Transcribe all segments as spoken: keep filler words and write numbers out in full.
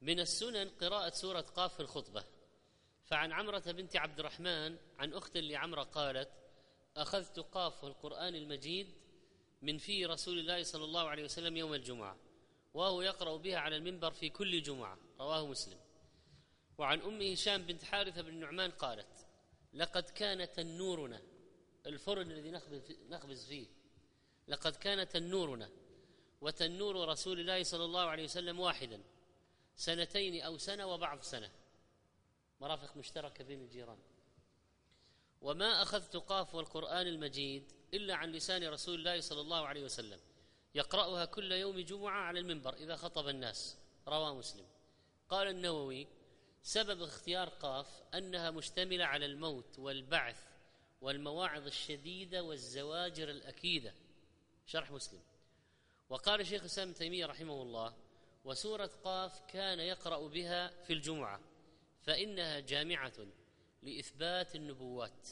من السنن قراءة سورة قاف في الخطبة. فعن عمرة بنت عبد الرحمن عن أخت لعمرة قالت: أخذت قاف القرآن المجيد من في رسول الله صلى الله عليه وسلم يوم الجمعة، وهو يقرأ بها على المنبر في كل جمعة، رواه مسلم. وعن أم هشام بنت حارثة بن النعمان قالت: لقد كان تنورنا، الفرن الذي نخبز فيه، لقد كان تنورنا وتنور رسول الله صلى الله عليه وسلم واحدا سنتين أو سنة وبعض سنة، مرافق مشتركة بين الجيران. وما أخذت قاف والقرآن المجيد إلا عن لسان رسول الله صلى الله عليه وسلم، يقرأها كل يوم جمعة على المنبر إذا خطب الناس، رواه مسلم. قال النووي: سبب اختيار قاف أنها مشتملة على الموت والبعث والمواعظ الشديدة والزواجر الأكيدة، شرح مسلم. وقال شيخ الإسلام ابن تيمية رحمه الله: وسورة قاف كان يقرأ بها في الجمعة فإنها جامعة لإثبات النبوات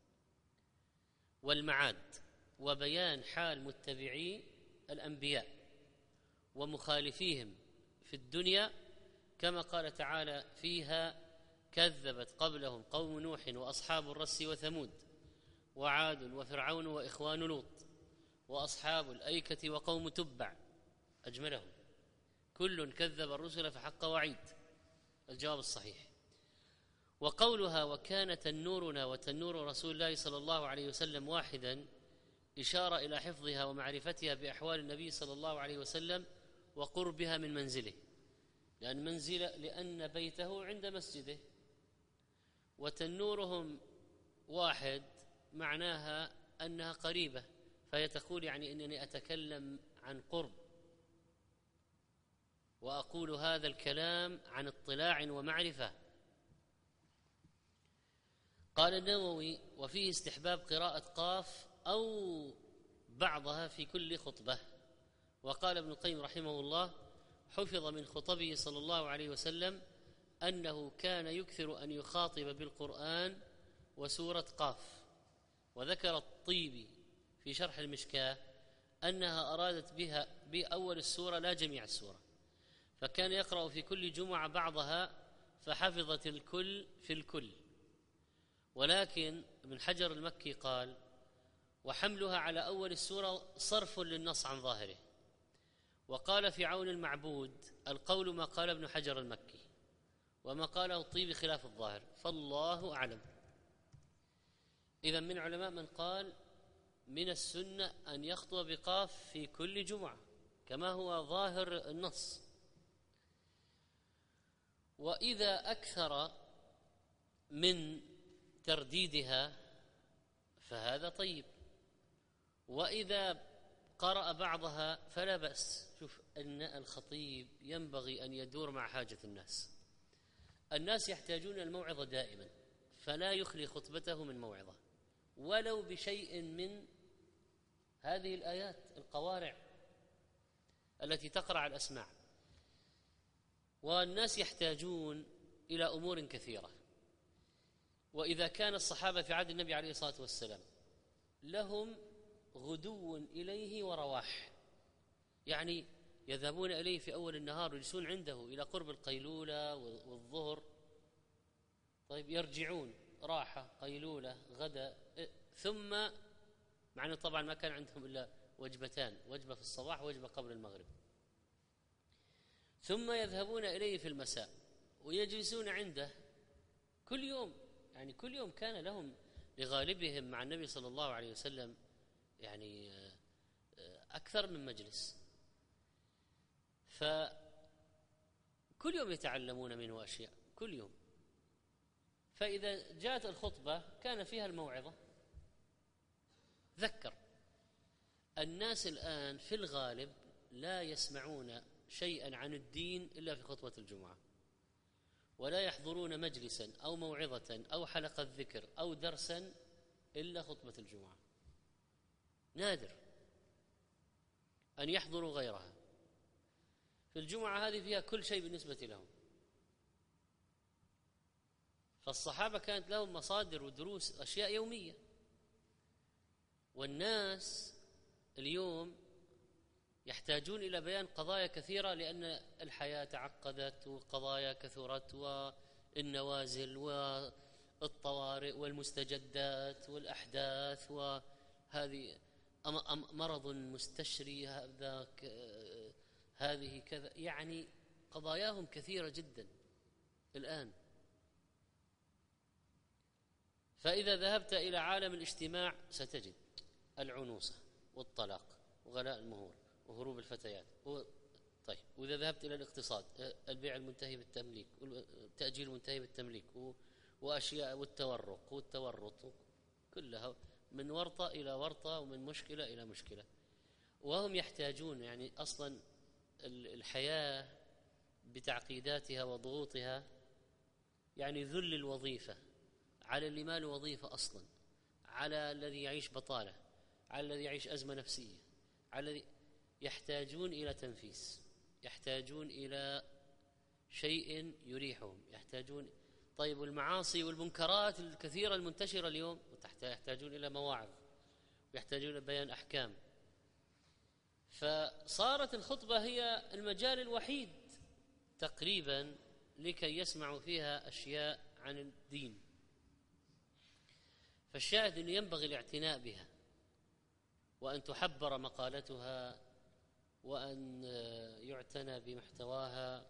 والمعاد وبيان حال متبعي الأنبياء ومخالفيهم في الدنيا، كما قال تعالى فيها: كذبت قبلهم قوم نوح وأصحاب الرس وثمود وعاد وفرعون وإخوان لوط وأصحاب الأيكة وقوم تبع أجملهم، كل كذب الرسل فحق وعيد، الجواب الصحيح. وقولها: وكان تنورنا وتنور رسول الله صلى الله عليه وسلم واحدا، إشارة إلى حفظها ومعرفتها بأحوال النبي صلى الله عليه وسلم وقربها من منزله، لأن منزل لأن بيته عند مسجده، وتنورهم واحد معناها أنها قريبة، فهي تقول يعني أنني أتكلم عن قرب وأقول هذا الكلام عن اطلاع ومعرفة. قال النووي: وفيه استحباب قراءة قاف أو بعضها في كل خطبة. وقال ابن القيم رحمه الله: حفظ من خطبه صلى الله عليه وسلم أنه كان يكثر أن يخاطب بالقرآن وسورة قاف. وذكر الطيبي في شرح المشكاة أنها أرادت بها بأول السورة لا جميع السورة، فكان يقرأ في كل جمعة بعضها فحفظت الكل في الكل. ولكن ابن حجر المكي قال: وحملها على أول السورة صرف للنص عن ظاهره. وقال في عون المعبود: القول ما قال ابن حجر المكي، وما قاله الطيبي خلاف الظاهر، فالله أعلم. إذن من علماء من قال من السنة أن يخطب بقاف في كل جمعة كما هو ظاهر النص، وإذا أكثر من ترديدها فهذا طيب، وإذا قرأ بعضها فلا بأس. شوف أن الخطيب ينبغي أن يدور مع حاجة الناس، الناس يحتاجون الموعظة دائما، فلا يخلي خطبته من موعظة ولو بشيء من هذه الآيات القوارع التي تقرع الأسماع. والناس يحتاجون إلى أمور كثيرة. وإذا كان الصحابة في عهد النبي عليه الصلاة والسلام لهم غدو إليه ورواح، يعني يذهبون إليه في أول النهار ويجلسون عنده إلى قرب القيلولة والظهر، طيب يرجعون راحة قيلولة غدا، ثم معنى طبعا ما كان عندهم إلا وجبتان، وجبة في الصباح ووجبة قبل المغرب، ثم يذهبون إليه في المساء ويجلسون عنده كل يوم. يعني كل يوم كان لهم لغالبهم مع النبي صلى الله عليه وسلم يعني أكثر من مجلس، فكل يوم يتعلمون منه أشياء كل يوم. فإذا جاءت الخطبة كان فيها الموعظة. ذكر الناس الآن في الغالب لا يسمعون شيئا عن الدين إلا في خطبة الجمعة، ولا يحضرون مجلسا أو موعظة أو حلقة ذكر أو درسا إلا خطبة الجمعة، نادر أن يحضروا غيرها. في الجمعة هذه فيها كل شيء بالنسبة لهم. فالصحابة كانت لهم مصادر ودروس أشياء يومية، والناس اليوم يحتاجون إلى بيان قضايا كثيرة، لأن الحياة تعقدت وقضايا كثرت، والنوازل والطوارئ والمستجدات والأحداث، وهذه مرض مستشري، هذا هذه كذا، يعني قضاياهم كثيرة جدا الآن. فإذا ذهبت إلى عالم الاجتماع ستجد العنوسة والطلاق وغلاء المهور وهروب الفتيات و... طيب، وإذا ذهبت إلى الاقتصاد، البيع المنتهي بالتمليك والتأجيل المنتهي بالتمليك و... وأشياء، والتورق والتورط، كلها من ورطة إلى ورطة ومن مشكلة إلى مشكلة. وهم يحتاجون، يعني أصلا الحياة بتعقيداتها وضغوطها، يعني ذل الوظيفة على اللي ما له وظيفة أصلا، على الذي يعيش بطالة، على الذي يعيش أزمة نفسية، على الذي يحتاجون إلى تنفيس، يحتاجون إلى شيء يريحهم، يحتاجون. طيب، والمعاصي والمنكرات الكثيرة المنتشرة اليوم يحتاجون إلى مواعظ، ويحتاجون إلى بيان أحكام. فصارت الخطبة هي المجال الوحيد تقريبا لكي يسمعوا فيها أشياء عن الدين. فالشاهد أنه ينبغي الاعتناء بها، وأن تحبر مقالتها، وأن يعتنى بمحتواها،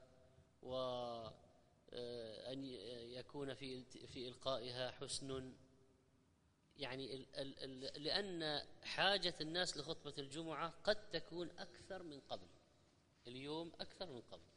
وأن يكون في في إلقائها حسن، يعني ال ال ال لأن حاجة الناس لخطبة الجمعة قد تكون أكثر من قبل، اليوم أكثر من قبل.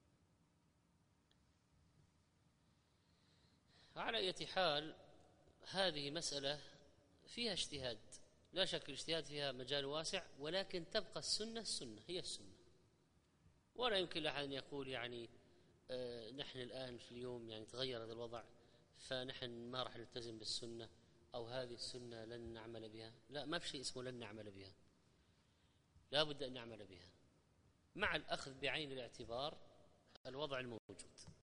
على أي حال، هذه مسألة فيها اجتهاد، لا شك الاجتهاد فيها مجال واسع، ولكن تبقى السنة السنة هي السنة. ولا يمكن لأحد أن يقول يعني آه نحن الآن في اليوم يعني تغير هذا الوضع فنحن ما راح نلتزم بالسنة، أو هذه السنة لن نعمل بها. لا، ما في شيء اسمه لن نعمل بها، لا بد أن نعمل بها مع الأخذ بعين الاعتبار الوضع الموجود.